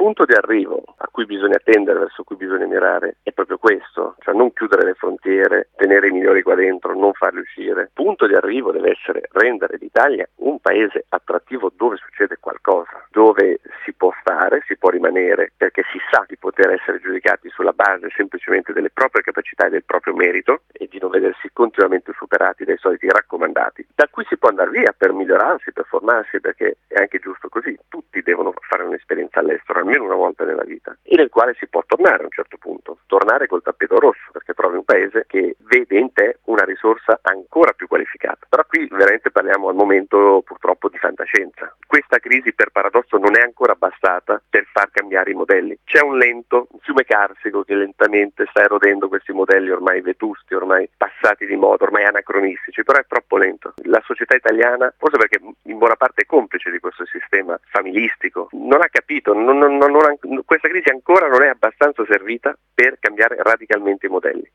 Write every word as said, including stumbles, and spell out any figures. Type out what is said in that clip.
punto di arrivo a cui bisogna tendere, verso cui bisogna mirare, è proprio questo, cioè non chiudere le frontiere, tenere i migliori qua dentro, non farli uscire. Il punto di arrivo deve essere rendere l'Italia un paese attrattivo dove succede qualcosa, dove si può stare, si può rimanere, perché si sa di poter essere giudicati sulla base semplicemente delle proprie capacità e del proprio merito e di non vedersi continuamente superati dai soliti raccomandati, da cui si può andare via per migliorarsi, per formarsi, perché è anche giusto così. Tutti devono fare un'esperienza all'estero almeno una volta nella vita, e nel quale si può tornare a un certo punto, tornare col tappeto rosso, perché trovi un paese che vede in te una risorsa ancora più qualificata. Però qui veramente parliamo al momento purtroppo di fantascienza. Questa crisi, per paradosso, non è ancora bastata per far cambiare i modelli. C'è un lento, un fiume carsico che lentamente sta erodendo questi modelli ormai vetusti, ormai passati di moda, ormai anacronistici, però è troppo lento. La società italiana, forse perché in buona parte è complice di questo sistema familistico, non ha capito, non, non, non, non, questa crisi ancora non è abbastanza servita per cambiare radicalmente i modelli.